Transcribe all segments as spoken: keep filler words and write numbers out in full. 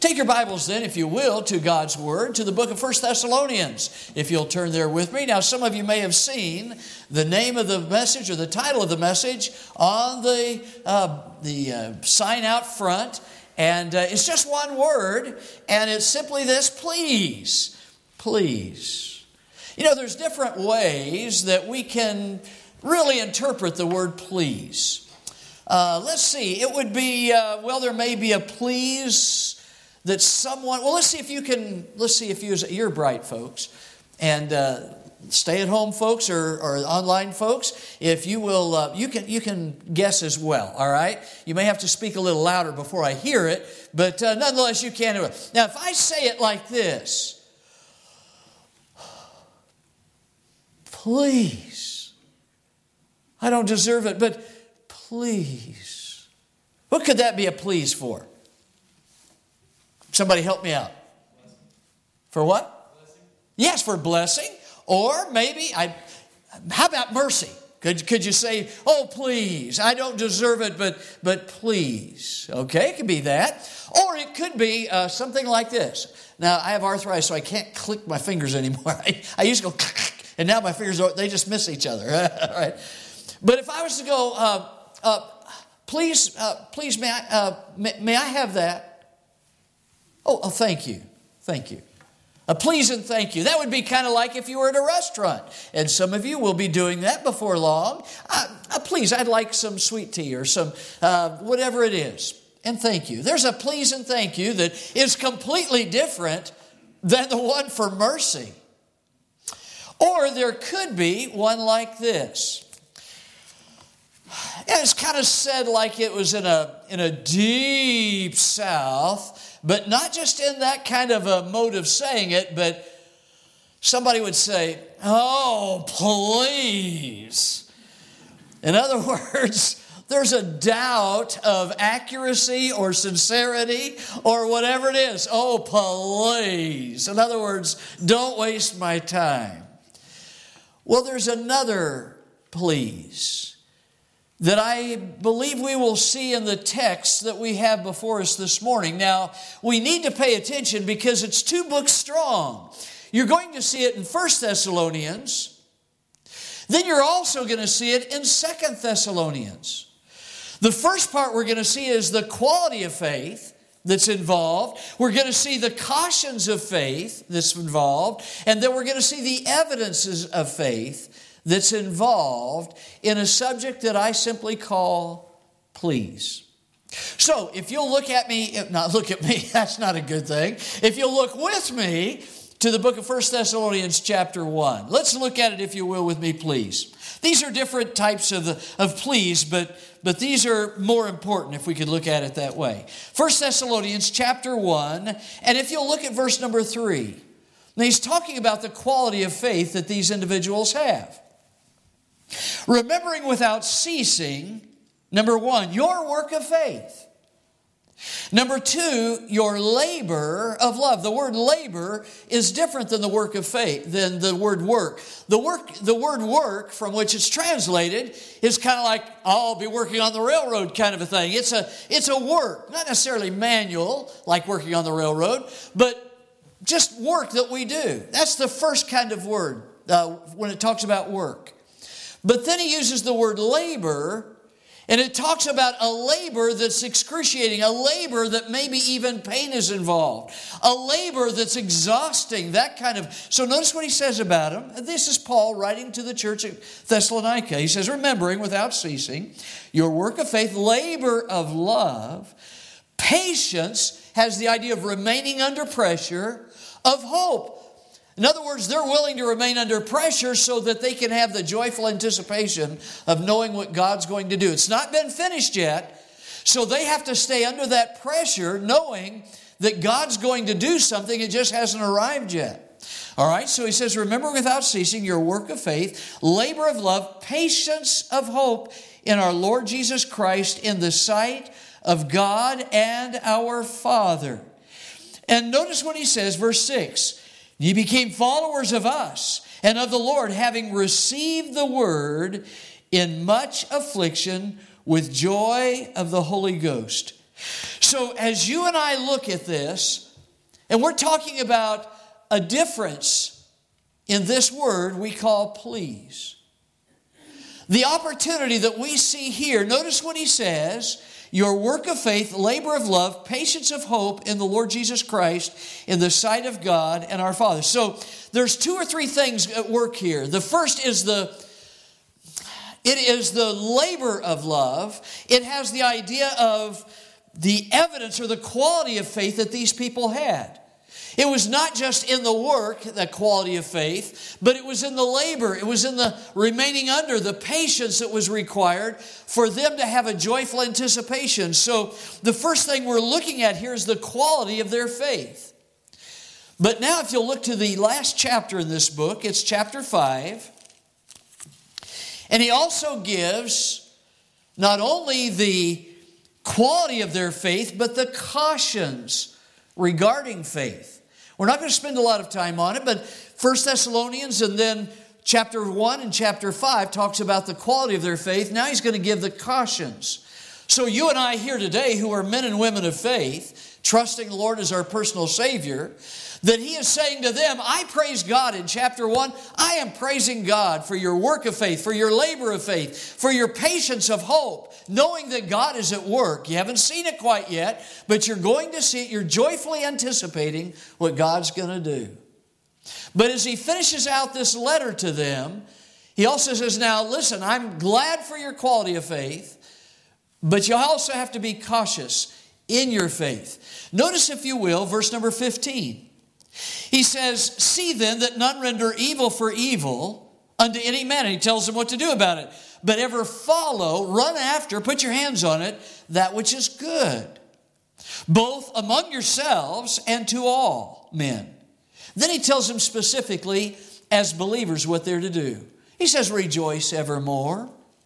Take your Bibles then, if you will, to God's Word, to the book of First Thessalonians, if you'll turn there with me. Now, some of you may have seen the name of the message or the title of the message on the, uh, the uh, sign out front, and uh, it's just one word, and it's simply this: please, please. You know, there's different ways that we can really interpret the word please. Uh, let's see, it would be, uh, well, there may be a please that someone, well, let's see if you can, let's see if you, you're bright folks, and uh, stay-at-home folks or, or online folks, if you will, uh, you can you can guess as well, all right? You may have to speak a little louder before I hear it, but uh, nonetheless, you can do it. Now, if I say it like this: please, I don't deserve it, but please. What could that be a please for? Somebody help me out. For what? Blessing. Yes, for blessing. Or maybe, I. how about mercy? Could, could you say, oh, please, I don't deserve it, but, but please. Okay, it could be that. Or it could be uh, something like this. Now, I have arthritis, so I can't click my fingers anymore. I, I used to go, and now my fingers, they just miss each other. All right. But if I was to go, uh, uh, please, uh, please, may I, uh, may, may I have that? Oh, oh, thank you. Thank you. A please and thank you. That would be kind of like if you were at a restaurant. And some of you will be doing that before long. Uh, uh, please, I'd like some sweet tea or some uh, whatever it is. And thank you. There's a please and thank you that is completely different than the one for mercy. Or there could be one like this. And it's kind of said like it was in a, in a deep south, but not just in that kind of a mode of saying it, but somebody would say, oh, please. In other words, there's a doubt of accuracy or sincerity or whatever it is. Oh, please. In other words, don't waste my time. Well, there's another please that I believe we will see in the text that we have before us this morning. Now, we need to pay attention because it's two books strong. You're going to see it in First Thessalonians. Then you're also going to see it in Second Thessalonians. The first part we're going to see is the quality of faith that's involved. We're going to see the cautions of faith that's involved. And then we're going to see the evidences of faith that's involved in a subject that I simply call please. So if you'll look at me, not look at me, that's not a good thing. If you'll look with me to the book of First Thessalonians chapter one. Let's look at it, if you will, with me, please. These are different types of, of please, but, but these are more important if we could look at it that way. First Thessalonians chapter one, and if you'll look at verse number three. Now he's talking about the quality of faith that these individuals have. Remembering without ceasing, number one, your work of faith. Number two, your labor of love. The word labor is different than the work of faith, than the word work. The work, the word work, from which it's translated, is kind of like, oh, I'll be working on the railroad kind of a thing. It's a, it's a work, not necessarily manual, like working on the railroad, but just work that we do. That's the first kind of word uh, when it talks about work. But then he uses the word labor, and it talks about a labor that's excruciating, a labor that maybe even pain is involved, a labor that's exhausting, that kind of. So notice what he says about him. This is Paul writing to the church at Thessalonica. He says, remembering without ceasing your work of faith, labor of love, patience has the idea of remaining under pressure, of hope. In other words, they're willing to remain under pressure so that they can have the joyful anticipation of knowing what God's going to do. It's not been finished yet, so they have to stay under that pressure knowing that God's going to do something. It just hasn't arrived yet. All right, so he says, remember without ceasing your work of faith, labor of love, patience of hope in our Lord Jesus Christ in the sight of God and our Father. And notice what he says, verse six. Ye became followers of us and of the Lord, having received the word in much affliction with joy of the Holy Ghost. So as you and I look at this, and we're talking about a difference in this word we call please. The opportunity that we see here, notice what he says, your work of faith, labor of love, patience of hope in the Lord Jesus Christ in the sight of God and our Father. So there's two or three things at work here. The first is the, it is the labor of love. It has the idea of the evidence or the quality of faith that these people had. It was not just in the work, the quality of faith, but it was in the labor. It was in the remaining under, the patience that was required for them to have a joyful anticipation. So the first thing we're looking at here is the quality of their faith. But now if you'll look to the last chapter in this book, it's chapter five. And he also gives not only the quality of their faith, but the cautions regarding faith. We're not going to spend a lot of time on it, but First Thessalonians and then chapter one and chapter five talks about the quality of their faith. Now he's going to give the cautions. So you and I here today who are men and women of faith, trusting the Lord as our personal Savior, that he is saying to them, I praise God in chapter one. I am praising God for your work of faith, for your labor of faith, for your patience of hope, knowing that God is at work. You haven't seen it quite yet, but you're going to see it. You're joyfully anticipating what God's going to do. But as he finishes out this letter to them, he also says, now listen, I'm glad for your quality of faith, but you also have to be cautious in your faith. Notice, if you will, verse number fifteen. He says, see then that none render evil for evil unto any man. And he tells them what to do about it. But ever follow, run after, put your hands on it, that which is good, both among yourselves and to all men. Then he tells them specifically as believers what they're to do. He says, rejoice evermore,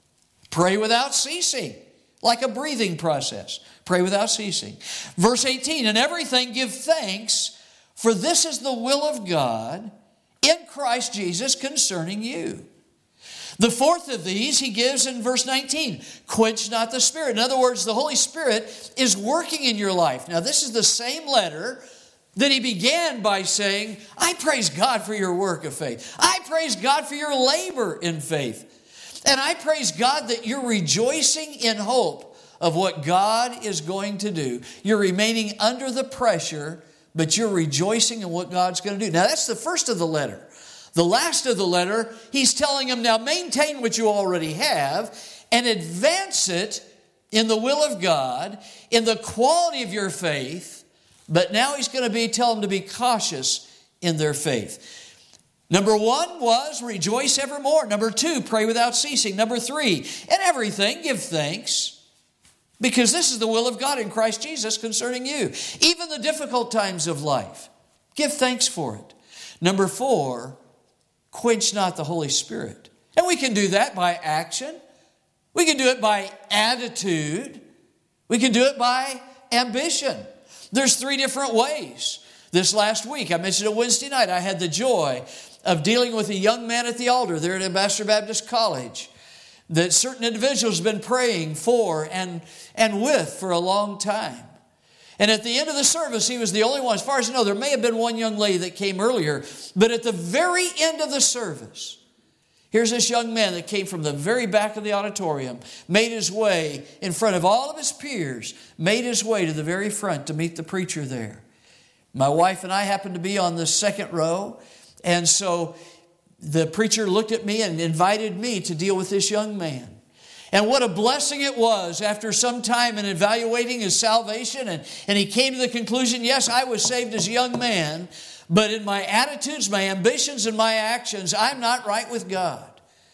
pray without ceasing, like a breathing process. Pray without ceasing. Verse eighteen, in everything give thanks, for this is the will of God in Christ Jesus concerning you. The fourth of these he gives in verse nineteen. Quench not the Spirit. In other words, the Holy Spirit is working in your life. Now this is the same letter that he began by saying, I praise God for your work of faith. I praise God for your labor in faith. And I praise God that you're rejoicing in hope of what God is going to do. You're remaining under the pressure, but you're rejoicing in what God's going to do. Now, that's the first of the letter. The last of the letter, he's telling them, now maintain what you already have and advance it in the will of God, in the quality of your faith. But now he's going to be telling them to be cautious in their faith. Number one was rejoice evermore. Number two, pray without ceasing. Number three, in everything give thanks, because this is the will of God in Christ Jesus concerning you. Even the difficult times of life, give thanks for it. Number four, quench not the Holy Spirit. And we can do that by action. We can do it by attitude. We can do it by ambition. There's three different ways. This last week, I mentioned it Wednesday night, I had the joy of dealing with a young man at the altar there at Ambassador Baptist College that certain individuals have been praying for and, and with for a long time. And at the end of the service, he was the only one. As far as I know, there may have been one young lady that came earlier. But at the very end of the service, here's this young man that came from the very back of the auditorium, made his way in front of all of his peers, made his way to the very front to meet the preacher there. My wife and I happened to be on the second row. And so the preacher looked at me and invited me to deal with this young man. And what a blessing it was after some time in evaluating his salvation. And, and he came to the conclusion, yes, I was saved as a young man, but in my attitudes, my ambitions, and my actions, I'm not right with God.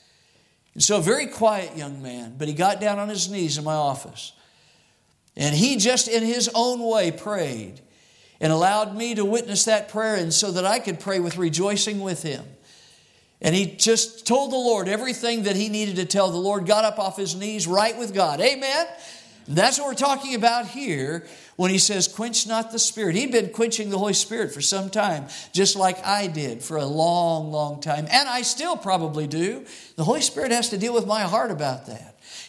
And so a very quiet young man, but he got down on his knees in my office. And he just in his own way prayed and allowed me to witness that prayer, and so that I could pray with rejoicing with him. And he just told the Lord everything that he needed to tell the Lord, got up off his knees right with God. Amen? And that's what we're talking about here when he says, quench not the Spirit. He'd been quenching the Holy Spirit for some time, just like I did for a long, long time. And I still probably do. The Holy Spirit has to deal with my heart about that.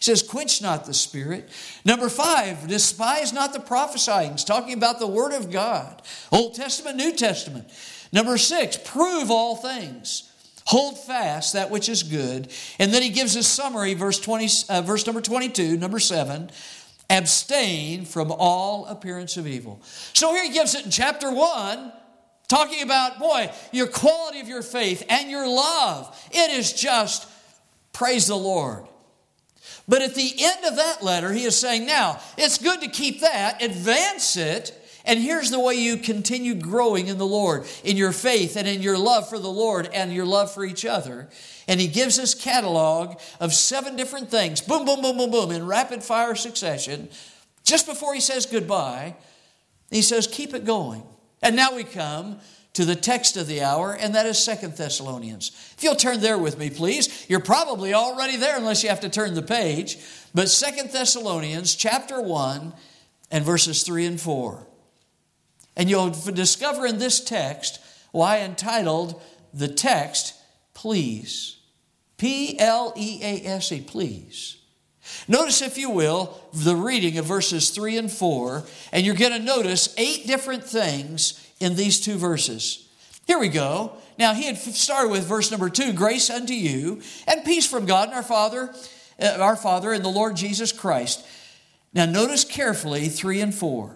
He says, quench not the Spirit. Number five, despise not the prophesying. He's talking about the Word of God. Old Testament, New Testament. Number six, prove all things. Hold fast that which is good. And then he gives a summary, verse twenty, uh, verse number twenty-two, number seven. Abstain from all appearance of evil. So here he gives it in chapter one, talking about, boy, your quality of your faith and your love. It is just, praise the Lord. But at the end of that letter, he is saying, now, it's good to keep that, advance it, and here's the way you continue growing in the Lord, in your faith and in your love for the Lord and your love for each other. And he gives us catalog of seven different things, boom, boom, boom, boom, boom, in rapid fire succession. Just before he says goodbye, he says, keep it going. And now we come to the text of the hour, and that is Second Thessalonians. If you'll turn there with me, please. You're probably already there unless you have to turn the page. But Second Thessalonians chapter one and verses three and four. And you'll discover in this text why I entitled the text, Please. P L E A S E, please. Notice, if you will, the reading of verses three and four, and you're going to notice eight different things in these two verses. Here we go. Now, he had started with verse number two, grace unto you, and peace from God and our Father, uh, our Father and the Lord Jesus Christ. Now, notice carefully three and four.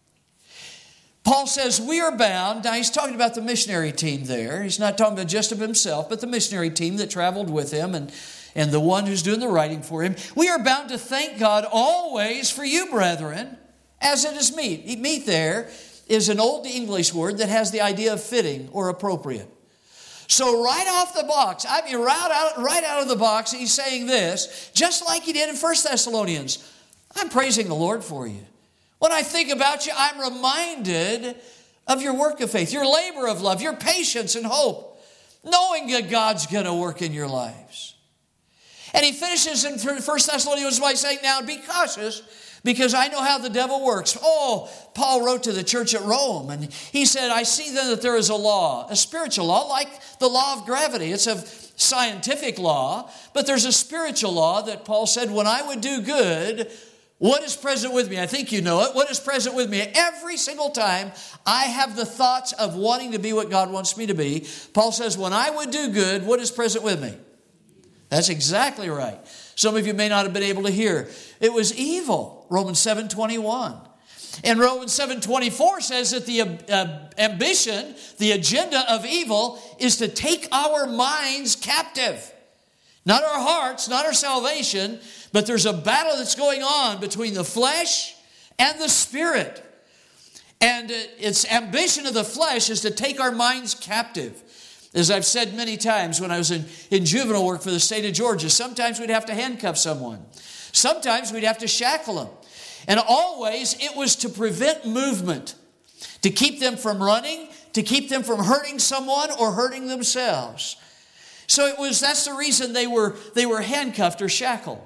Paul says, we are bound. Now, he's talking about the missionary team there. He's not talking about just of himself, but the missionary team that traveled with him and, and the one who's doing the writing for him. We are bound to thank God always for you, brethren, as it is meet. Meet there is an old English word that has the idea of fitting or appropriate. So right off the box, I mean, right out, right out of the box, he's saying this, just like he did in First Thessalonians. I'm praising the Lord for you. When I think about you, I'm reminded of your work of faith, your labor of love, your patience and hope, knowing that God's going to work in your lives. And he finishes in First Thessalonians by saying, now be cautious, because I know how the devil works. Oh, Paul wrote to the church at Rome, and he said, I see then that there is a law, a spiritual law, like the law of gravity. It's a scientific law, but there's a spiritual law that Paul said, when I would do good, what is present with me? I think you know it. What is present with me? Every single time I have the thoughts of wanting to be what God wants me to be, Paul says, when I would do good, what is present with me? That's exactly right. Some of you may not have been able to hear. It was evil, Romans seven twenty-one. And Romans seven twenty-four says that the uh, ambition, the agenda of evil is to take our minds captive. Not our hearts, not our salvation, but there's a battle that's going on between the flesh and the spirit. And its ambition of the flesh is to take our minds captive. As I've said many times when I was in, in juvenile work for the state of Georgia, sometimes we'd have to handcuff someone. Sometimes we'd have to shackle them. And always it was to prevent movement, to keep them from running, to keep them from hurting someone or hurting themselves. So it was, that's the reason they were, they were handcuffed or shackled.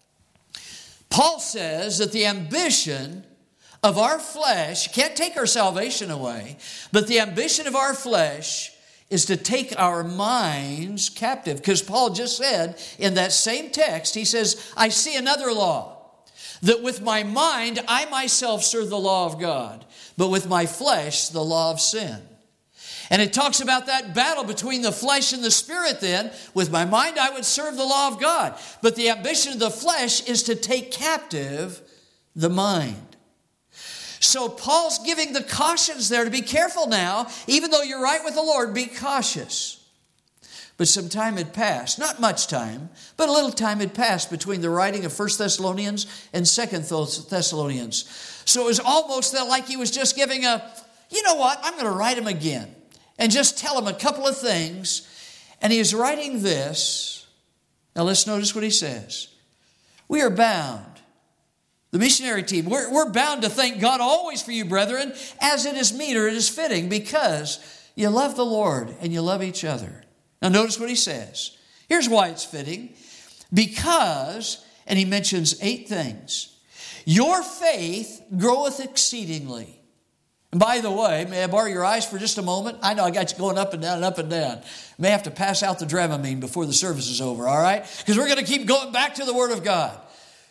Paul says that the ambition of our flesh, can't take our salvation away, but the ambition of our flesh is to take our minds captive. Because Paul just said in that same text, he says, I see another law, that with my mind I myself serve the law of God, but with my flesh the law of sin. And it talks about that battle between the flesh and the spirit then. With my mind, I would serve the law of God. But the ambition of the flesh is to take captive the mind. So Paul's giving the cautions there to be careful now. Even though you're right with the Lord, be cautious. But some time had passed. Not much time, but a little time had passed between the writing of First Thessalonians and Second Thessalonians. So it was almost like he was just giving a, you know what, I'm going to write him again. And just tell him a couple of things. And he is writing this. Now let's notice what he says. We are bound. The missionary team, we're, we're bound to thank God always for you, brethren, as it is meet or it is fitting, because you love the Lord and you love each other. Now notice what he says. Here's why it's fitting. Because, and he mentions eight things. Your faith groweth exceedingly. And by the way, may I borrow your eyes for just a moment? I know I got you going up and down and up and down. May have to pass out the Dramamine before the service is over, all right? Because we're going to keep going back to the Word of God.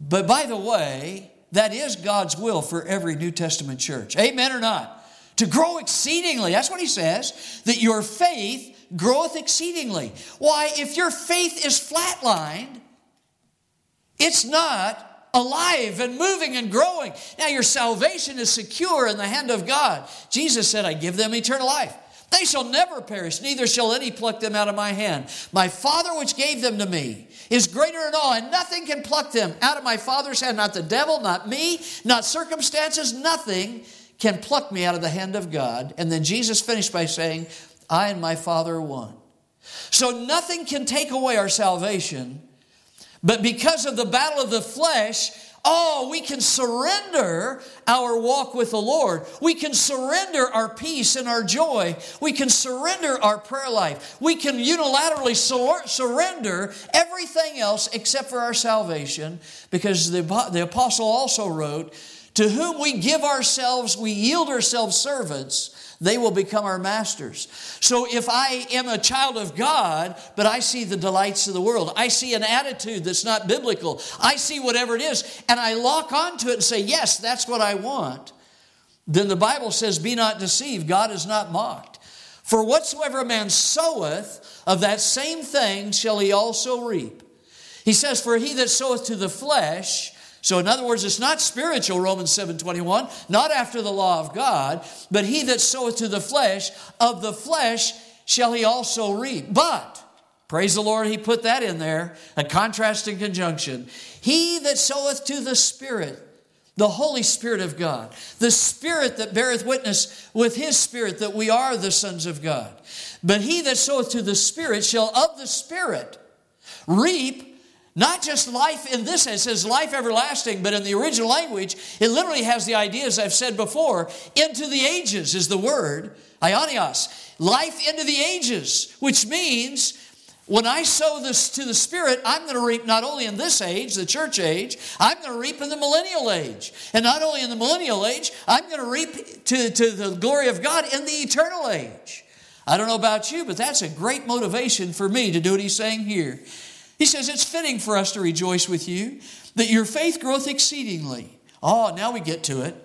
But by the way, that is God's will for every New Testament church. Amen or not? To grow exceedingly. That's what he says. That your faith groweth exceedingly. Why? If your faith is flatlined, it's not alive and moving and growing. Now your salvation is secure in the hand of God. Jesus said, I give them eternal life. They shall never perish, neither shall any pluck them out of my hand. My Father which gave them to me is greater than all, and nothing can pluck them out of my Father's hand. Not the devil, not me, not circumstances, nothing can pluck me out of the hand of God. And then Jesus finished by saying, I and my Father are one. So nothing can take away our salvation, but because of the battle of the flesh, oh, we can surrender our walk with the Lord. We can surrender our peace and our joy. We can surrender our prayer life. We can unilaterally sur- surrender everything else except for our salvation, because the, the apostle also wrote, to whom we give ourselves, we yield ourselves servants, they will become our masters. So if I am a child of God, but I see the delights of the world, I see an attitude that's not biblical, I see whatever it is, and I lock onto it and say, yes, that's what I want, then the Bible says, be not deceived, God is not mocked. For whatsoever a man soweth, of that same thing shall he also reap. He says, for he that soweth to the flesh, so in other words, it's not spiritual, Romans seven twenty-one, not after the law of God, but he that soweth to the flesh, of the flesh shall he also reap. But, praise the Lord, he put that in there, a contrasting conjunction. He that soweth to the Spirit, the Holy Spirit of God, the Spirit that beareth witness with his Spirit that we are the sons of God. But he that soweth to the Spirit shall of the Spirit reap not just life in this, it says life everlasting, but in the original language, it literally has the idea, as I've said before, into the ages is the word, aionios, life into the ages, which means when I sow this to the Spirit, I'm going to reap not only in this age, the church age, I'm going to reap in the millennial age. And not only in the millennial age, I'm going to reap to, to the glory of God in the eternal age. I don't know about you, but that's a great motivation for me to do what he's saying here. He says, it's fitting for us to rejoice with you, that your faith groweth exceedingly. Oh, now we get to it.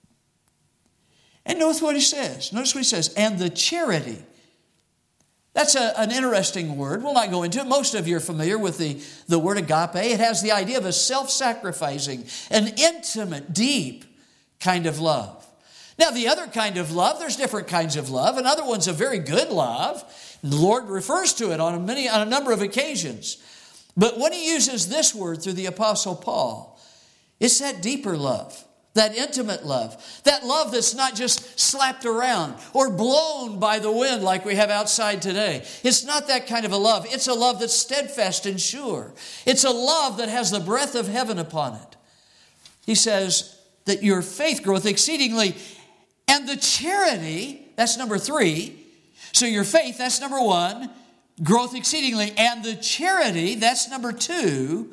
And notice what he says. Notice what he says. And the charity. That's a, an interesting word. We'll not go into it. Most of you are familiar with the, the word agape. It has the idea of a self-sacrificing, an intimate, deep kind of love. Now, the other kind of love, there's different kinds of love. Another one's a very good love. The Lord refers to it on a, many, on a number of occasions. But when he uses this word through the Apostle Paul, it's that deeper love, that intimate love, that love that's not just slapped around or blown by the wind like we have outside today. It's not that kind of a love. It's a love that's steadfast and sure. It's a love that has the breath of heaven upon it. He says that your faith groweth exceedingly, and the charity, that's number three. So your faith, that's number one, growth exceedingly. And the charity, that's number two,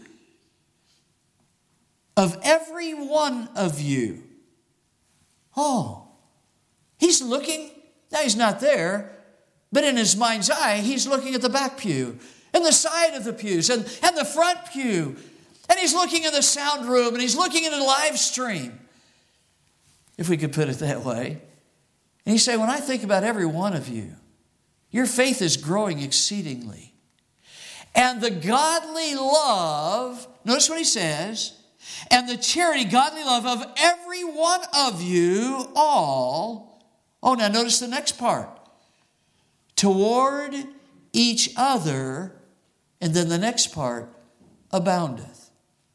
of every one of you. Oh, he's looking, now he's not there, but in his mind's eye, he's looking at the back pew, and the side of the pews, and, and the front pew. And he's looking in the sound room, and he's looking in the live stream, if we could put it that way. And he said, when I think about every one of you, your faith is growing exceedingly. And the godly love, notice what he says, and the charity, godly love of every one of you all. Oh, now notice the next part. Toward each other, and then the next part, aboundeth.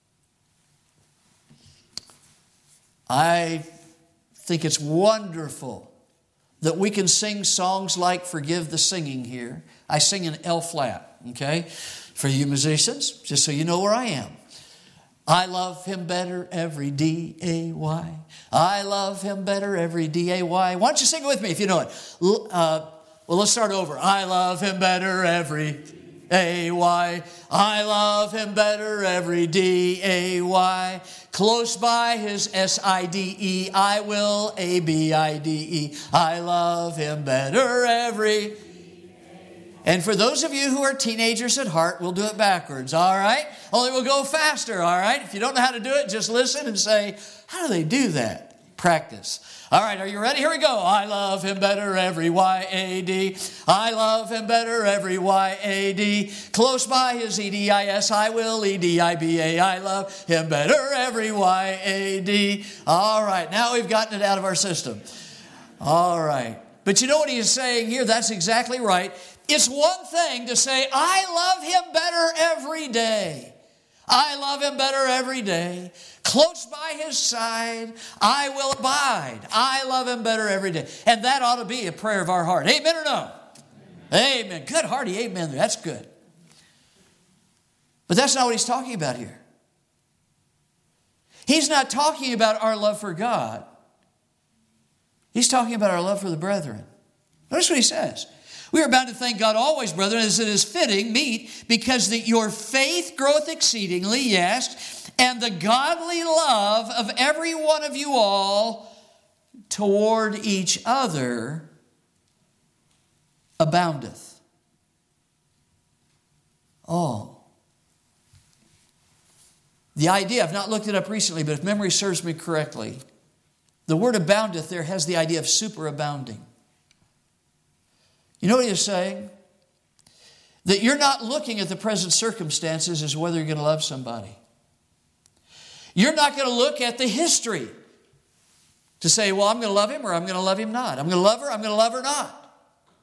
I think it's wonderful that we can sing songs like Forgive the Singing here. I sing in L flat, okay? For you musicians, just so you know where I am. I love him better every D A Y. I love him better every D A Y. Why don't you sing it with me if you know it? Uh, well, let's start over. I love him better every A Y. I love him better every D A Y. Close by his S I D E, I will A B I D E. I love him better every And for those of you who are teenagers at heart, we'll do it backwards, all right? Only we'll go faster, all right? If you don't know how to do it, just listen and say, how do they do that? Practice. All right, are you ready? Here we go. I love him better, every Y A D. I love him better, every Y A D. Close by his E D I S, I will E D I B A. I love him better, every Y A D. All right, now we've gotten it out of our system. All right. But you know what he is saying here? That's exactly right. It's one thing to say, I love him better every day. I love him better every day. Close by his side, I will abide. I love him better every day. And that ought to be a prayer of our heart. Amen or no? Amen. Amen. Good, hearty amen. That's good. But that's not what he's talking about here. He's not talking about our love for God. He's talking about our love for the brethren. Notice what he says. We are bound to thank God always, brethren, as it is fitting, meet, because that your faith groweth exceedingly, yes, and the godly love of every one of you all toward each other aboundeth. Oh. The idea, I've not looked it up recently, but if memory serves me correctly, the word aboundeth there has the idea of superabounding. You know what he is saying? That you're not looking at the present circumstances as whether you're going to love somebody. You're not going to look at the history to say, well, I'm going to love him or I'm going to love him not. I'm going to love her, I'm going to love her not.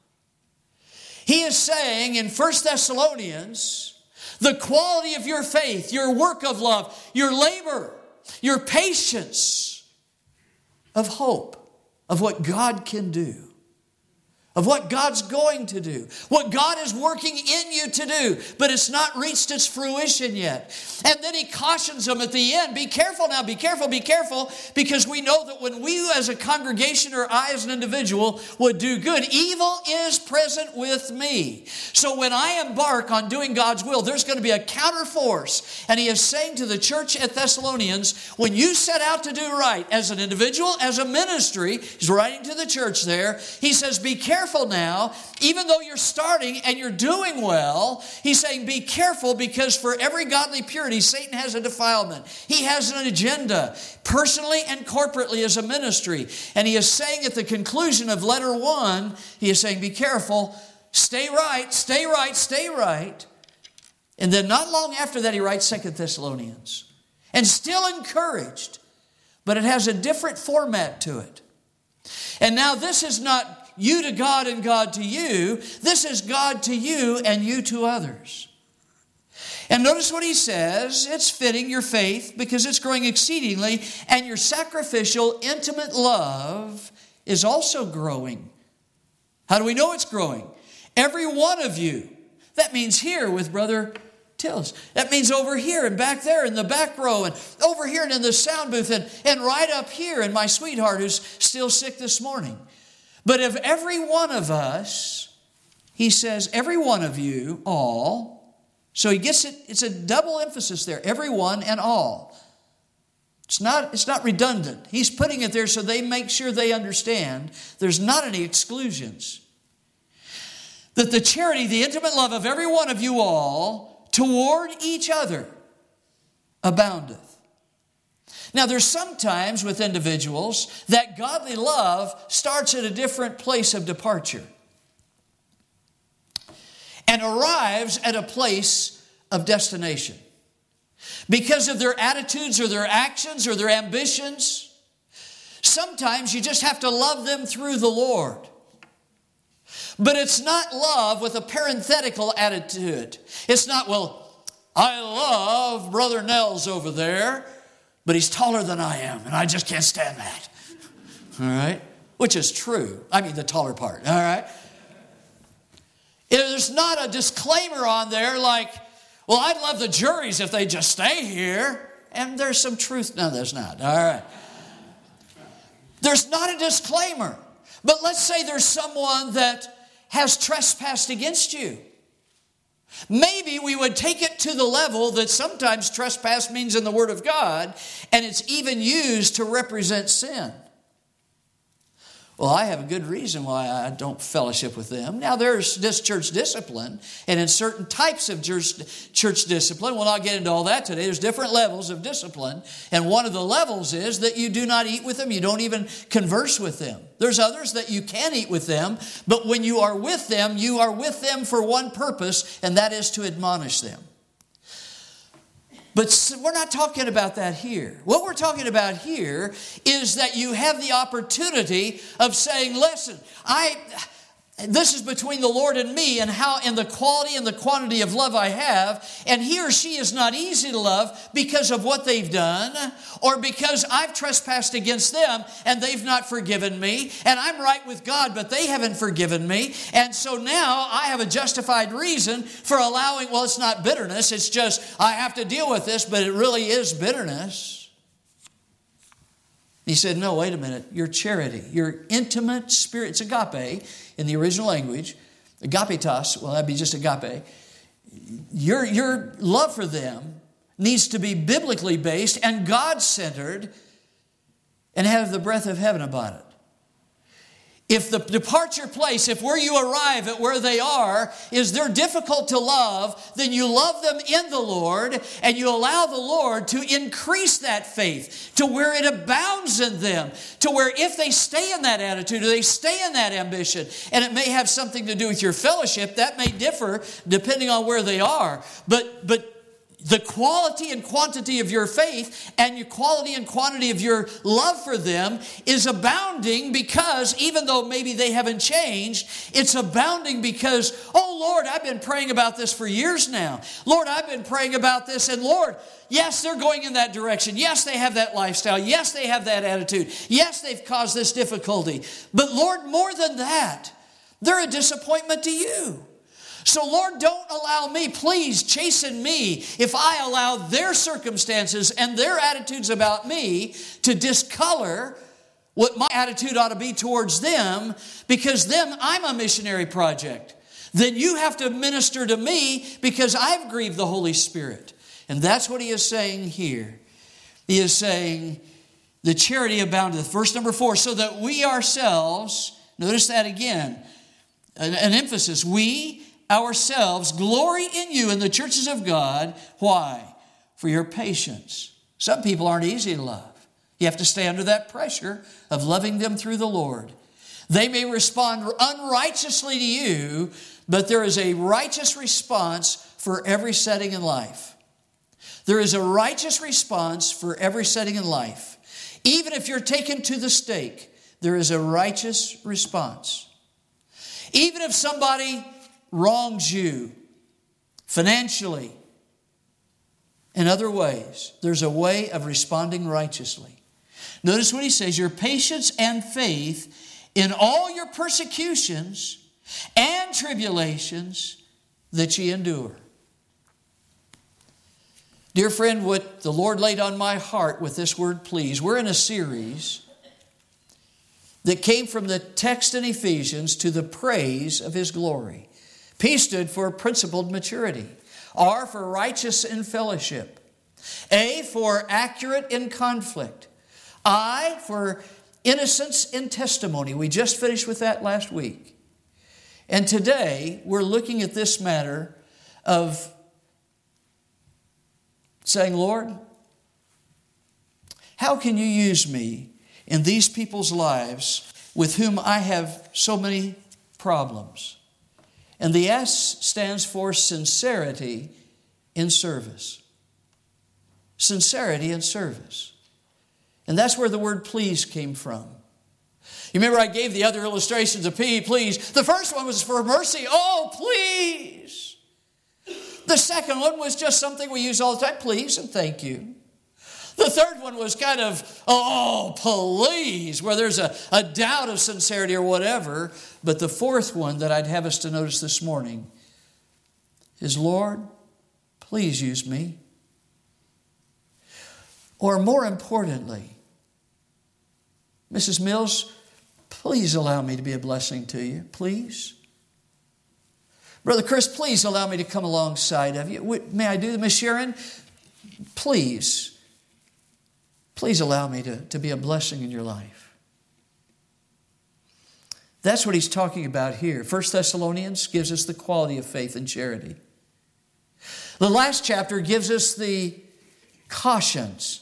He is saying in First Thessalonians, the quality of your faith, your work of love, your labor, your patience of hope, of what God can do. Of what God's going to do. What God is working in you to do. But it's not reached its fruition yet. And then he cautions them at the end. Be careful now, be careful, be careful. Because we know that when we as a congregation or I as an individual would do good, evil is present with me. So when I embark on doing God's will, there's going to be a counter force. And he is saying to the church at Thessalonians, when you set out to do right as an individual, as a ministry, he's writing to the church there, he says, be careful now, even though you're starting and you're doing well, he's saying be careful because for every godly purity, Satan has a defilement. He has an agenda, personally and corporately as a ministry. And he is saying at the conclusion of letter one, he is saying be careful, stay right, stay right, stay right. And then not long after that, he writes Second Thessalonians. And still encouraged, but it has a different format to it. And now this is not you to God and God to you. This is God to you and you to others. And notice what he says. It's fitting your faith because it's growing exceedingly, and your sacrificial, intimate love is also growing. How do we know it's growing? Every one of you. That means here with Brother Tillis. That means over here and back there in the back row and over here and in the sound booth and, and right up here and my sweetheart who's still sick this morning. But if every one of us, he says, every one of you, all, so he gets it, it's a double emphasis there, everyone and all. It's not, it's not redundant. He's putting it there so they make sure they understand there's not any exclusions. That the charity, the intimate love of every one of you all toward each other aboundeth. Now, there's sometimes with individuals that godly love starts at a different place of departure and arrives at a place of destination. Because of their attitudes or their actions or their ambitions, sometimes you just have to love them through the Lord. But it's not love with a parenthetical attitude. It's not, well, I love Brother Nels over there, but he's taller than I am, and I just can't stand that. All right? Which is true. I mean, the taller part. All right? There's not a disclaimer on there like, well, I'd love the juries if they just stay here. And there's some truth. No, there's not. All right. There's not a disclaimer. But let's say there's someone that has trespassed against you. Maybe we would take it to the level that sometimes trespass means in the Word of God, and it's even used to represent sin. Well, I have a good reason why I don't fellowship with them. Now, there's this church discipline, and in certain types of church discipline, we'll not get into all that today. There's different levels of discipline, and one of the levels is that you do not eat with them. You don't even converse with them. There's others that you can eat with them, but when you are with them, you are with them for one purpose, and that is to admonish them. But we're not talking about that here. What we're talking about here is that you have the opportunity of saying, listen, I... this is between the Lord and me and how and the quality and the quantity of love I have. And he or she is not easy to love because of what they've done or because I've trespassed against them and they've not forgiven me. And I'm right with God, but they haven't forgiven me. And so now I have a justified reason for allowing, well, it's not bitterness. It's just I have to deal with this, but it really is bitterness. He said, no, wait a minute. Your charity, your intimate spirit, it's agape in the original language. Agapetos, well, that'd be just agape. Your, your love for them needs to be biblically based and God-centered and have the breath of heaven about it. If the departure place, if where you arrive at where they are, is they're difficult to love, then you love them in the Lord and you allow the Lord to increase that faith to where it abounds in them, to where if they stay in that attitude or they stay in that ambition, and it may have something to do with your fellowship, that may differ depending on where they are, but but the quality and quantity of your faith and your quality and quantity of your love for them is abounding because even though maybe they haven't changed, it's abounding because, oh Lord, I've been praying about this for years now. Lord, I've been praying about this, and Lord, yes, they're going in that direction. Yes, they have that lifestyle. Yes, they have that attitude. Yes, they've caused this difficulty. But Lord, more than that, they're a disappointment to you. So Lord, don't allow me, please chasten me if I allow their circumstances and their attitudes about me to discolor what my attitude ought to be towards them, because them, I'm a missionary project. Then you have to minister to me because I've grieved the Holy Spirit. And that's what he is saying here. He is saying the charity aboundeth. Verse number four, so that we ourselves, notice that again, an, an emphasis, we ourselves glory in you in the churches of God. Why? For your patience. Some people aren't easy to love. You have to stay under that pressure of loving them through the Lord. They may respond unrighteously to you, but there is a righteous response for every setting in life. There is a righteous response for every setting in life. Even if you're taken to the stake, there is a righteous response. Even if somebody wrongs you financially, in other ways, there's a way of responding righteously. Notice what he says, your patience and faith in all your persecutions and tribulations that ye endure. Dear friend, what the Lord laid on my heart with this word please, we're in a series that came from the text in Ephesians to the praise of his glory. P stood for principled maturity. R for righteous in fellowship. A for accurate in conflict. I for innocence in testimony. We just finished with that last week. And today we're looking at this matter of saying, Lord, how can you use me in these people's lives with whom I have so many problems? And the S stands for sincerity in service. Sincerity in service. And that's where the word please came from. You remember I gave the other illustrations of P, please. The first one was for mercy. Oh, please. The second one was just something we use all the time. Please and thank you. The third one was kind of, oh, please, where there's a, a doubt of sincerity or whatever. But the fourth one that I'd have us to notice this morning is, Lord, please use me. Or more importantly, Missus Mills, please allow me to be a blessing to you, please. Brother Chris, please allow me to come alongside of you. May I do that? Miss Sharon, please. Please allow me to, to be a blessing in your life. That's what he's talking about here. First Thessalonians gives us the quality of faith and charity. The last chapter gives us the cautions.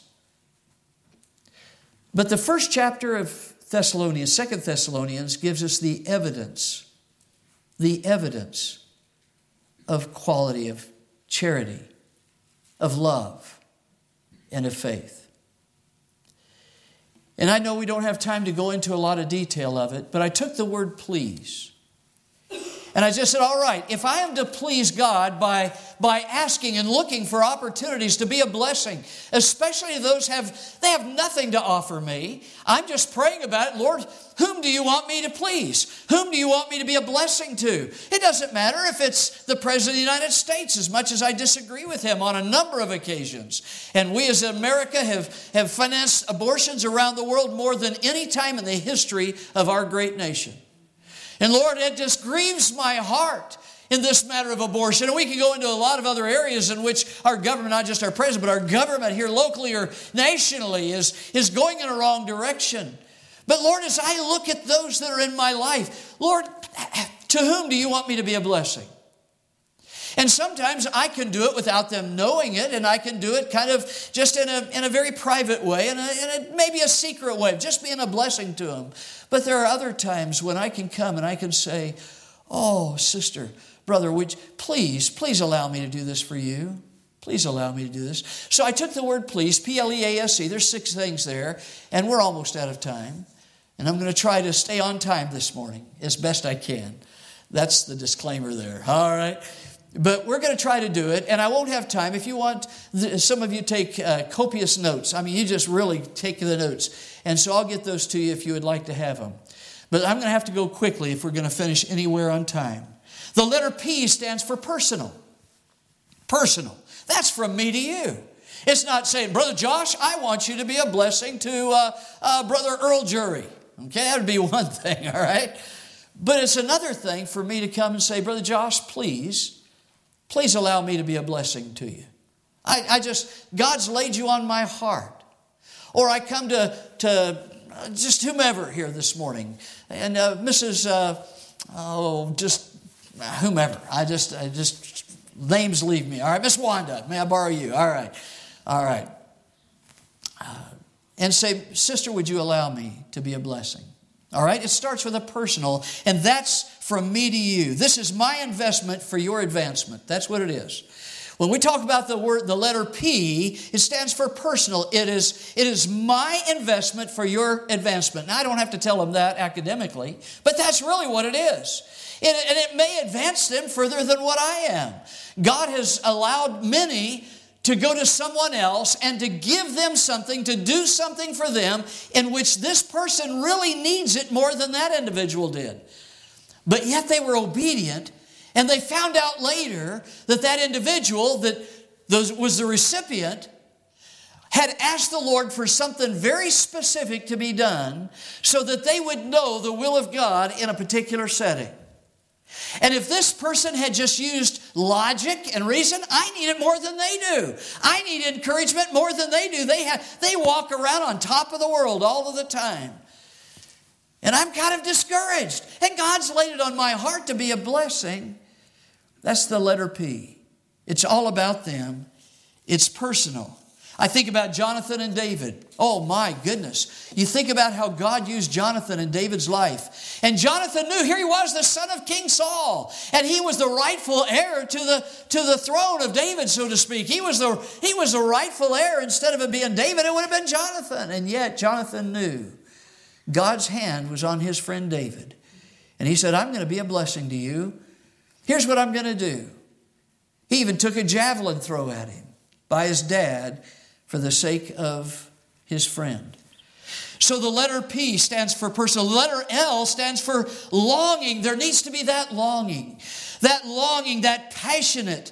But the first chapter of Thessalonians, Second Thessalonians, gives us the evidence, the evidence of quality of charity, of love, and of faith. And I know we don't have time to go into a lot of detail of it, but I took the word please. And I just said, all right, if I am to please God by, by asking and looking for opportunities to be a blessing, especially those have they have nothing to offer me, I'm just praying about it. Lord, whom do you want me to please? Whom do you want me to be a blessing to? It doesn't matter if it's the President of the United States, as much as I disagree with him on a number of occasions. And we as America have, have financed abortions around the world more than any time in the history of our great nation. And Lord, it just grieves my heart in this matter of abortion. And we can go into a lot of other areas in which our government, not just our president, but our government here locally or nationally is, is going in a wrong direction. But Lord, as I look at those that are in my life, Lord, to whom do you want me to be a blessing? And sometimes I can do it without them knowing it, and I can do it kind of just in a, in a very private way, in, a, in a, maybe a secret way, just being a blessing to them. But there are other times when I can come and I can say, oh, sister, brother, would you, please, please allow me to do this for you. Please allow me to do this. So I took the word please, P L E A S E. There's six things there, and we're almost out of time. And I'm going to try to stay on time this morning as best I can. That's the disclaimer there. All right. But we're going to try to do it, and I won't have time. If you want, some of you take uh, copious notes. I mean, you just really take the notes. And so I'll get those to you if you would like to have them. But I'm going to have to go quickly if we're going to finish anywhere on time. The letter P stands for personal. Personal. That's from me to you. It's not saying, Brother Josh, I want you to be a blessing to uh, uh, Brother Earl Jury. Okay, that would be one thing, all right? But it's another thing for me to come and say, Brother Josh, please, Please allow me to be a blessing to you. I, I just, God's laid you on my heart. Or I come to, to just whomever here this morning. And uh, Missus Uh, oh, just whomever. I just, I just, names leave me. All right, Miss Wanda, may I borrow you? All right, all right. Uh, and say, sister, would you allow me to be a blessing? All right, it starts with a personal, and that's from me to you. This is my investment for your advancement. That's what it is. When we talk about the word, the letter P, it stands for personal. It is, it is my investment for your advancement. Now, I don't have to tell them that academically, but that's really what it is. And, and it may advance them further than what I am. God has allowed many to go to someone else and to give them something, to do something for them in which this person really needs it more than that individual did. But yet they were obedient, and they found out later that that individual that was the recipient had asked the Lord for something very specific to be done so that they would know the will of God in a particular setting. And if this person had just used logic and reason, I need it more than they do. I need encouragement more than they do. They have, they walk around on top of the world all of the time. And I'm kind of discouraged. And God's laid it on my heart to be a blessing. That's the letter P. It's all about them. It's personal. I think about Jonathan and David. Oh my goodness. You think about how God used Jonathan in David's life. And Jonathan knew here he was, the son of King Saul. And he was the rightful heir to the, to the throne of David, so to speak. He was, the, he was the rightful heir. Instead of it being David, it would have been Jonathan. And yet Jonathan knew God's hand was on his friend David. And he said, I'm going to be a blessing to you. Here's what I'm going to do. He even took a javelin throw at him by his dad for the sake of his friend. So the letter P stands for personal. The letter L stands for longing. There needs to be that longing. That longing, that passionate,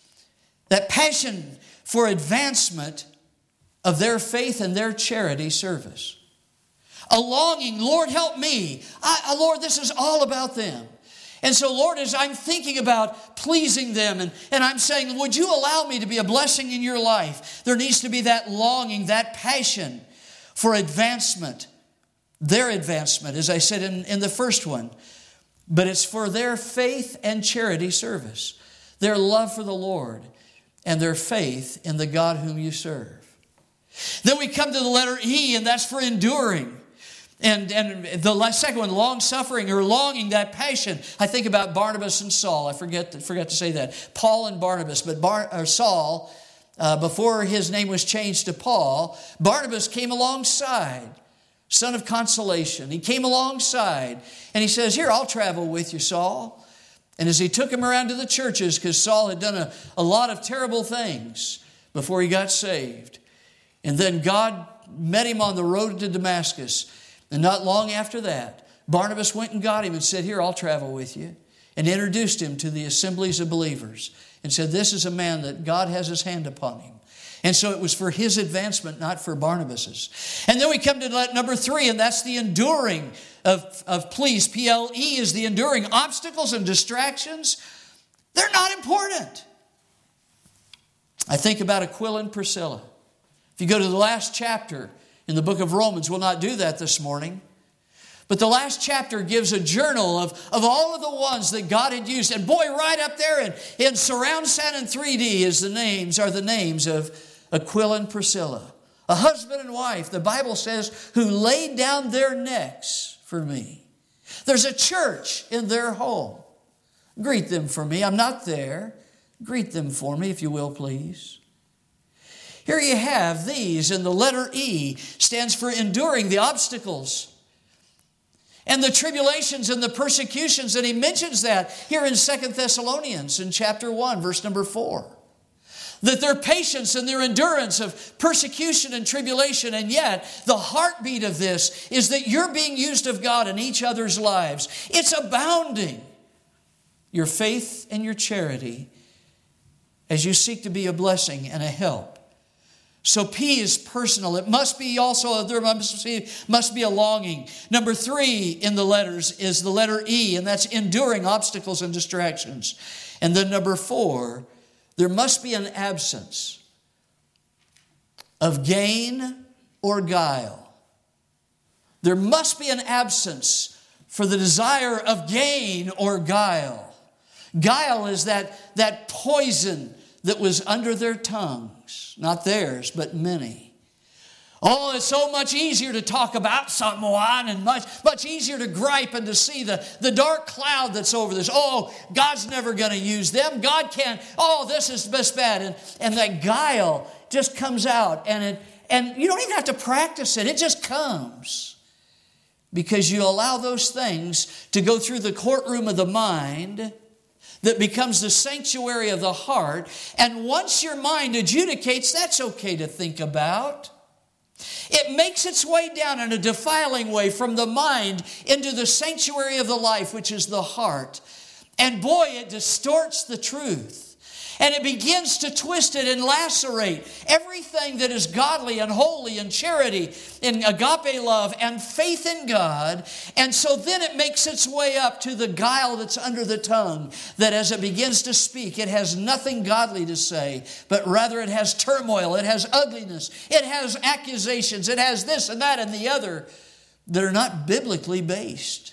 that passion for advancement of their faith and their charity service. A longing, Lord, help me. I, Lord, this is all about them. And so, Lord, as I'm thinking about pleasing them and, and I'm saying, would you allow me to be a blessing in your life? There needs to be that longing, that passion for advancement their advancement, as I said in, in the first one. But it's for their faith and charity service, their love for the Lord, and their faith in the God whom you serve. Then we come to the letter E, and that's for enduring. And, and the second one, long-suffering or longing, that passion. I think about Barnabas and Saul. I forget, forgot to say that. Paul and Barnabas. But Bar, or Saul, uh, before his name was changed to Paul, Barnabas came alongside, son of consolation. He came alongside, and he says, here, I'll travel with you, Saul. And as he took him around to the churches, because Saul had done a, a lot of terrible things before he got saved. And then God met him on the road to Damascus. And not long after that, Barnabas went and got him and said, here, I'll travel with you. And introduced him to the assemblies of believers. And said, this is a man that God has his hand upon him. And so it was for his advancement, not for Barnabas's. And then we come to number three, and that's the enduring of, of please. P L E is the enduring. Obstacles and distractions, they're not important. I think about Aquila and Priscilla. If you go to the last chapter in the book of Romans, we'll not do that this morning. But the last chapter gives a journal of, of all of the ones that God had used. And boy, right up there in, in surround sound and three D is the names, are the names of Aquila and Priscilla. A husband and wife, the Bible says, who laid down their necks for me. There's a church in their home. Greet them for me. I'm not there. Greet them for me, if you will, please. Here you have these, and the letter E stands for enduring the obstacles and the tribulations and the persecutions. And he mentions that here in Second Thessalonians in chapter one, verse number four. That their patience and their endurance of persecution and tribulation, and yet the heartbeat of this is that you're being used of God in each other's lives. It's abounding. Your faith and your charity as you seek to be a blessing and a help. So P is personal. It must be also, there must be, must be a longing. Number three in the letters is the letter E, and that's enduring obstacles and distractions. And then number four, there must be an absence of gain or guile. There must be an absence for the desire of gain or guile. Guile is that, that poison that was under their tongues. Not theirs, but many. Oh, it's so much easier to talk about someone and much, much easier to gripe and to see the, the dark cloud that's over this. Oh, God's never going to use them. God can't. Oh, this is this bad. And, and that guile just comes out. And, it, and you don't even have to practice it. It just comes. Because you allow those things to go through the courtroom of the mind that becomes the sanctuary of the heart. And once your mind adjudicates, that's okay to think about. It makes its way down in a defiling way from the mind into the sanctuary of the life, which is the heart. And boy, it distorts the truth. And it begins to twist it and lacerate everything that is godly and holy and charity and agape love and faith in God. And so then it makes its way up to the guile that's under the tongue, that as it begins to speak, it has nothing godly to say, but rather it has turmoil, it has ugliness, it has accusations, it has this and that and the other that are not biblically based.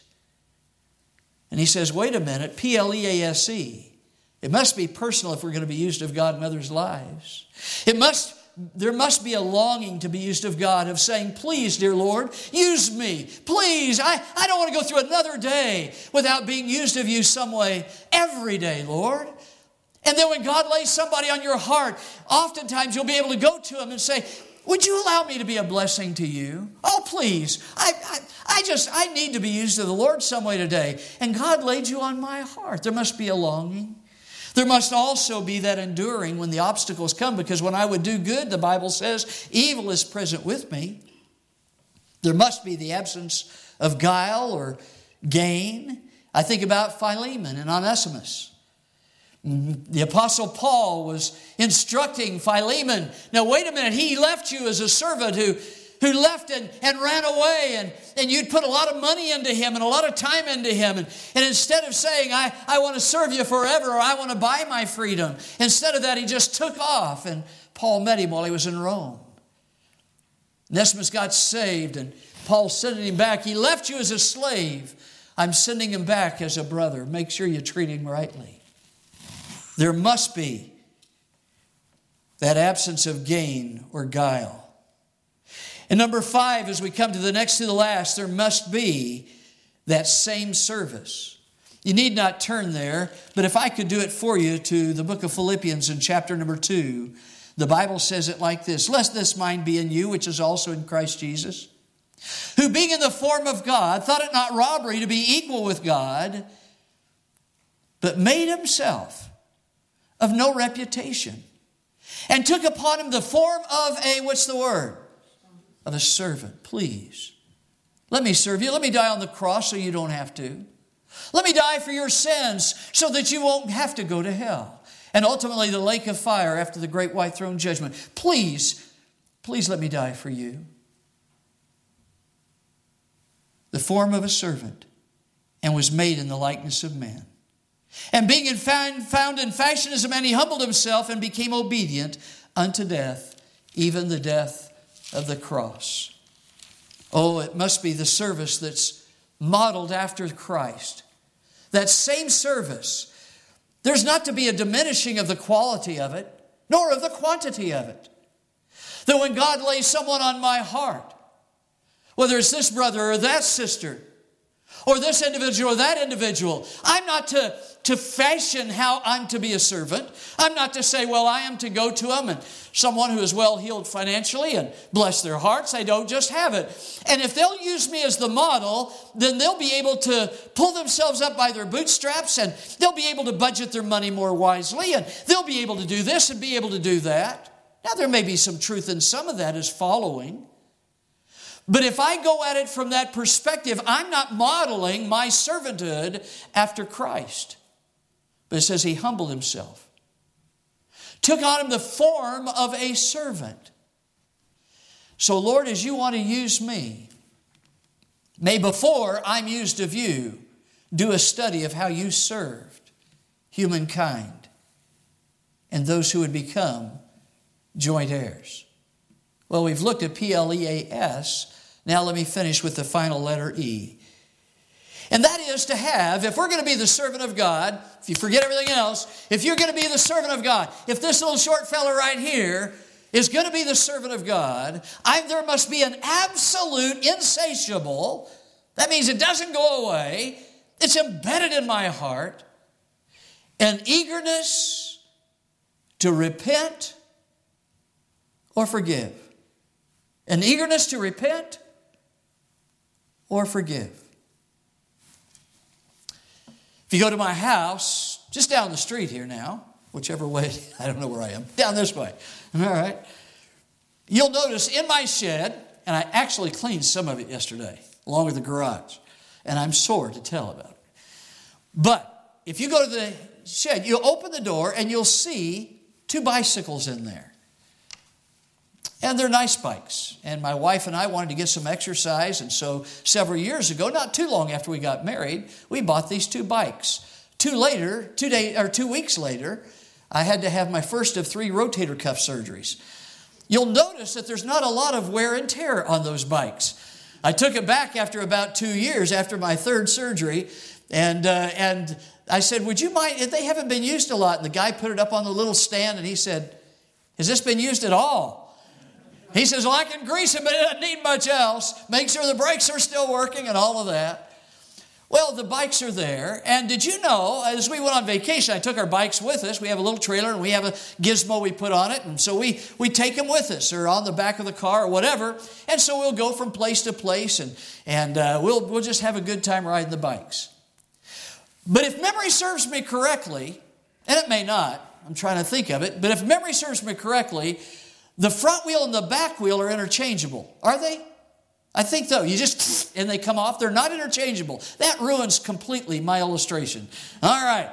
And he says, wait a minute, P L E A S E. It must be personal if we're going to be used of God in others' lives. It must, there must be a longing to be used of God, of saying, please, dear Lord, use me. Please, I, I don't want to go through another day without being used of you some way every day, Lord. And then when God lays somebody on your heart, oftentimes you'll be able to go to him and say, would you allow me to be a blessing to you? Oh, please. I, I, I just, I need to be used of the Lord some way today. And God laid you on my heart. There must be a longing. There must also be that enduring when the obstacles come, because when I would do good, the Bible says, evil is present with me. There must be the absence of guile or gain. I think about Philemon and Onesimus. The Apostle Paul was instructing Philemon, now wait a minute, he left you as a servant who who left and, and ran away, and, and you'd put a lot of money into him and a lot of time into him. And, and instead of saying, I, I want to serve you forever, or I want to buy my freedom, instead of that, he just took off. And Paul met him while he was in Rome. Onesimus got saved, and Paul's sending him back. He left you as a slave. I'm sending him back as a brother. Make sure you treat him rightly. There must be that absence of gain or guile. And number five, as we come to the next to the last, there must be that same service. You need not turn there, but if I could do it for you to the book of Philippians in chapter number two, the Bible says it like this: "Let this mind be in you, which is also in Christ Jesus, who being in the form of God, thought it not robbery to be equal with God, but made himself of no reputation, and took upon him the form of a," what's the word? Of a servant. Please, let me serve you. Let me die on the cross so you don't have to. Let me die for your sins so that you won't have to go to hell. And ultimately the lake of fire after the great white throne judgment. Please, please let me die for you. The form of a servant, and was made in the likeness of man. And being in found, found in fashion as a man, he humbled himself and became obedient unto death, even the death of the cross. Oh, it must be the service that's modeled after Christ. That same service. There's not to be a diminishing of the quality of it, nor of the quantity of it. That when God lays someone on my heart, whether it's this brother or that sister, or this individual or that individual, I'm not to, to fashion how I'm to be a servant. I'm not to say, well, I am to go to them and someone who is well-heeled financially and bless their hearts. They don't just have it. And if they'll use me as the model, then they'll be able to pull themselves up by their bootstraps, and they'll be able to budget their money more wisely, and they'll be able to do this and be able to do that. Now, there may be some truth in some of that as following. But if I go at it from that perspective, I'm not modeling my servanthood after Christ. But it says he humbled himself, took on him the form of a servant. So Lord, as you want to use me, may before I'm used of you, do a study of how you served humankind and those who would become joint heirs. Well, we've looked at P L E A S. Now let me finish with the final letter E. And that is to have, if we're going to be the servant of God, if you forget everything else, if you're going to be the servant of God, if this little short fella right here is going to be the servant of God, I, there must be an absolute insatiable, that means it doesn't go away, it's embedded in my heart, an eagerness to repent or forgive. An eagerness to repent or forgive. If you go to my house, just down the street here now, whichever way, I don't know where I am, down this way, all right, you'll notice in my shed, and I actually cleaned some of it yesterday, along with the garage, and I'm sore to tell about it. But if you go to the shed, you'll open the door and you'll see two bicycles in there. And they're nice bikes. And my wife and I wanted to get some exercise. And so several years ago, not too long after we got married, we bought these two bikes. Two later, two day or two weeks later, I had to have my first of three rotator cuff surgeries. You'll notice that there's not a lot of wear and tear on those bikes. I took it back after about two years after my third surgery. And, uh, and I said, would you mind, they haven't been used a lot. And the guy put it up on the little stand and he said, has this been used at all? He says, well, I can grease it, but it doesn't need much else. Make sure the brakes are still working and all of that. Well, the bikes are there. And did you know, as we went on vacation, I took our bikes with us. We have a little trailer and we have a gizmo we put on it. And so we, we take them with us or on the back of the car or whatever. And so we'll go from place to place and, and uh, we'll, we'll just have a good time riding the bikes. But if memory serves me correctly, and it may not, I'm trying to think of it, but if memory serves me correctly, the front wheel and the back wheel are interchangeable. Are they? I think though. You just, and they come off. They're not interchangeable. That ruins completely my illustration. All right.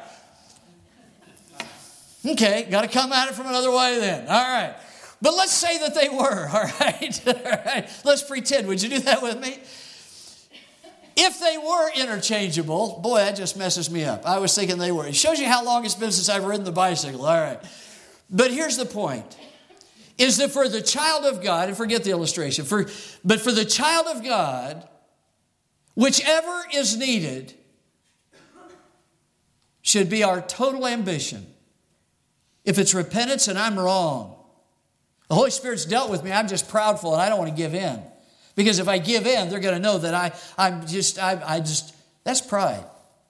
Okay, got to come at it from another way then. All right. But let's say that they were. All right. All right. Let's pretend. Would you do that with me? If they were interchangeable, boy, that just messes me up. I was thinking they were. It shows you how long it's been since I've ridden the bicycle. All right. But here's the point. is that for the child of God, and forget the illustration, for, but for the child of God, whichever is needed should be our total ambition. If it's repentance and I'm wrong, the Holy Spirit's dealt with me, I'm just proudful and I don't want to give in. Because if I give in, they're going to know that I, I'm just, I, I just, that's pride.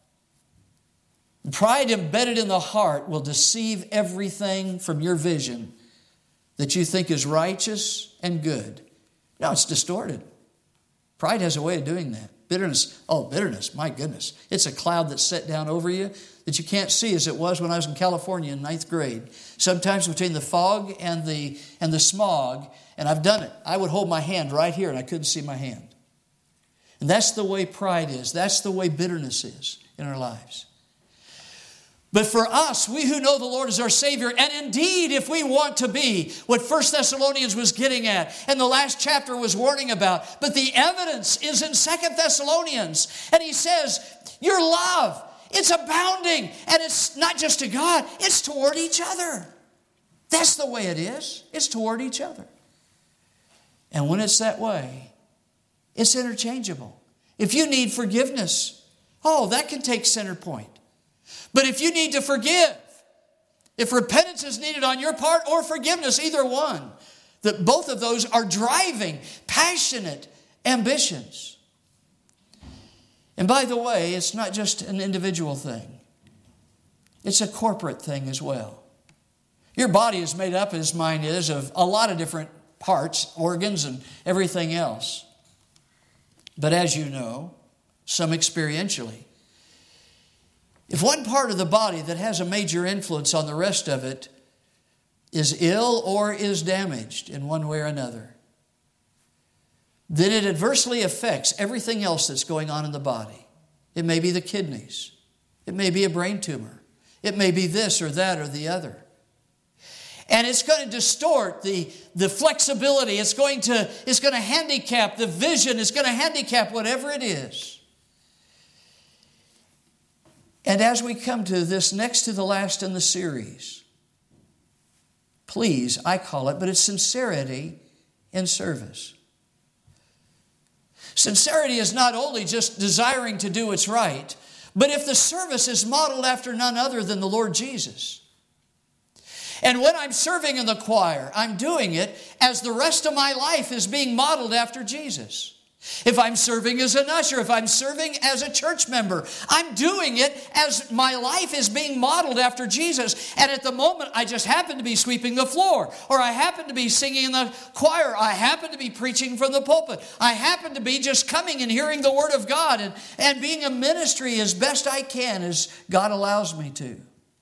Pride embedded in the heart will deceive everything from your vision that you think is righteous and good. No, it's distorted. Pride has a way of doing that. Bitterness, oh, bitterness, my goodness. It's a cloud that's set down over you that you can't see as it was when I was in California in ninth grade. Sometimes between the fog and the, and the smog, and I've done it. I would hold my hand right here and I couldn't see my hand. And that's the way pride is. That's the way bitterness is in our lives. But for us, we who know the Lord as our Savior, and indeed if we want to be what First Thessalonians was getting at and the last chapter was warning about, but the evidence is in Second Thessalonians. And he says, your love, it's abounding, and it's not just to God, it's toward each other. That's the way it is. It's toward each other. And when it's that way, it's interchangeable. If you need forgiveness, oh, that can take center point. But if you need to forgive, if repentance is needed on your part or forgiveness, either one, that both of those are driving passionate ambitions. And by the way, it's not just an individual thing. It's a corporate thing as well. Your body is made up, as mine is, of a lot of different parts, organs, and everything else. But as you know, some experientially, if one part of the body that has a major influence on the rest of it is ill or is damaged in one way or another, then it adversely affects everything else that's going on in the body. It may be the kidneys. It may be a brain tumor. It may be this or that or the other. And it's going to distort the, the flexibility. It's going to, it's going to handicap the vision. It's going to handicap whatever it is. And as we come to this next to the last in the series, please, I call it, but it's sincerity in service. Sincerity is not only just desiring to do what's right, but if the service is modeled after none other than the Lord Jesus. And when I'm serving in the choir, I'm doing it as the rest of my life is being modeled after Jesus. If I'm serving as an usher, if I'm serving as a church member, I'm doing it as my life is being modeled after Jesus. And at the moment, I just happen to be sweeping the floor, or I happen to be singing in the choir, I happen to be preaching from the pulpit, I happen to be just coming and hearing the Word of God and, and being a ministry as best I can as God allows me to.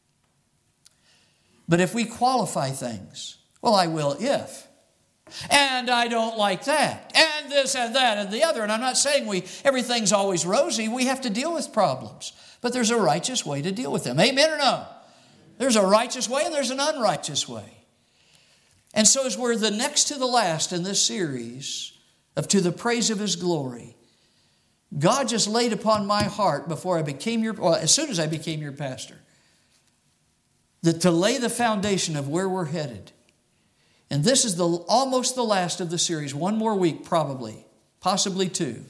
But if we qualify things, well, I will if. And I don't like that, and this and that and the other. And I'm not saying we everything's always rosy. We have to deal with problems. But there's a righteous way to deal with them. Amen or no? There's a righteous way and there's an unrighteous way. And so as we're the next to the last in this series of To the Praise of His Glory, God just laid upon my heart before I became your, well, as soon as I became your pastor, that to lay the foundation of where we're headed. And this is the almost the last of the series. One more week probably, possibly two.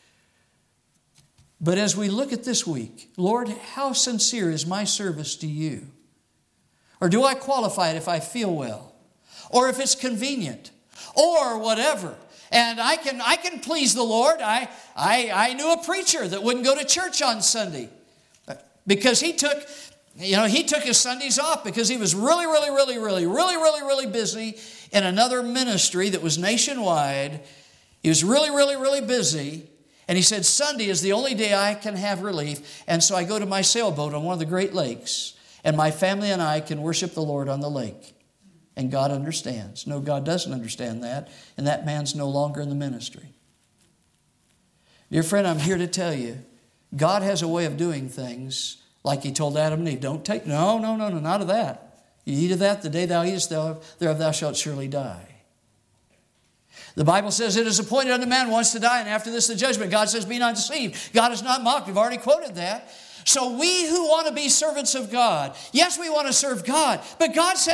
But as we look at this week, Lord, how sincere is my service to you? Or do I qualify it if I feel well? Or if it's convenient? Or whatever. And I can I can please the Lord. I, I, I knew a preacher that wouldn't go to church on Sunday because he took... You know, he took his Sundays off because he was really, really, really, really, really, really, really busy in another ministry that was nationwide. He was really, really, really busy. And he said, Sunday is the only day I can have relief. And so I go to my sailboat on one of the Great Lakes. And my family and I can worship the Lord on the lake. And God understands. No, God doesn't understand that. And that man's no longer in the ministry. Dear friend, I'm here to tell you, God has a way of doing things. Like He told Adam and Eve, don't take, no, no, no, no, not of that. You eat of that, the day thou eatest thereof, thou shalt surely die. The Bible says it is appointed unto man once to die, and after this the judgment. God says, be not deceived. God is not mocked. We've already quoted that. So we who want to be servants of God, yes, we want to serve God, but God says,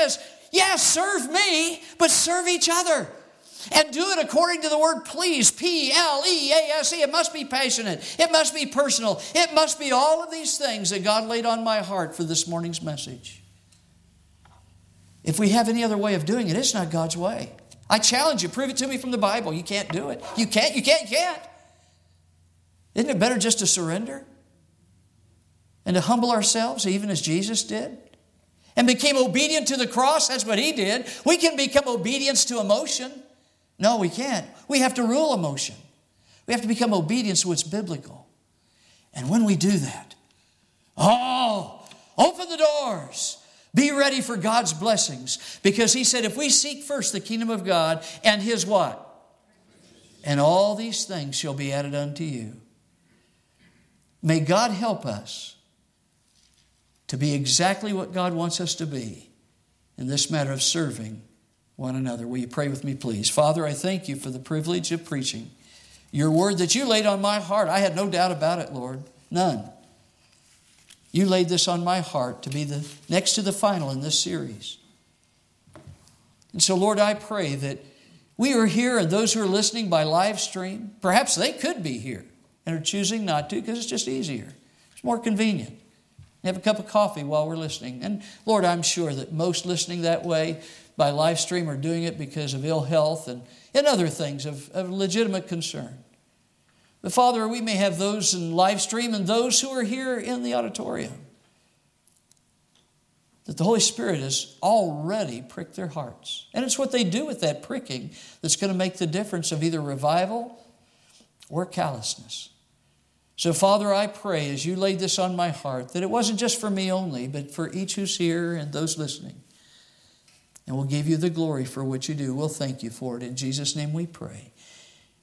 Yes, serve me, but serve each other. And do it according to the word please, P L E A S E. It must be passionate. It must be personal. It must be all of these things that God laid on my heart for this morning's message. If we have any other way of doing it, it's not God's way. I challenge you, prove it to me from the Bible. You can't do it. You can't, you can't, you can't. Isn't it better just to surrender? And to humble ourselves, even as Jesus did? And became obedient to the cross? That's what He did. We can become obedience to emotion. No, we can't. We have to rule emotion. We have to become obedient to what's biblical. And when we do that, oh, open the doors. Be ready for God's blessings. Because He said, if we seek first the kingdom of God and His what? And all these things shall be added unto you. May God help us to be exactly what God wants us to be in this matter of serving one another. Will you pray with me, please? Father, I thank You for the privilege of preaching Your word that You laid on my heart. I had no doubt about it, Lord. None. You laid this on my heart to be the next to the final in this series. And so, Lord, I pray that we are here and those who are listening by live stream, perhaps they could be here and are choosing not to because it's just easier. It's more convenient. Have a cup of coffee while we're listening. And Lord, I'm sure that most listening that way by live stream are doing it because of ill health and, and other things of, of legitimate concern. But Father, we may have those in live stream and those who are here in the auditorium, that the Holy Spirit has already pricked their hearts. And it's what they do with that pricking that's going to make the difference of either revival or callousness. So, Father, I pray as You laid this on my heart that it wasn't just for me only, but for each who's here and those listening. And we'll give You the glory for what You do. We'll thank You for it. In Jesus' name we pray.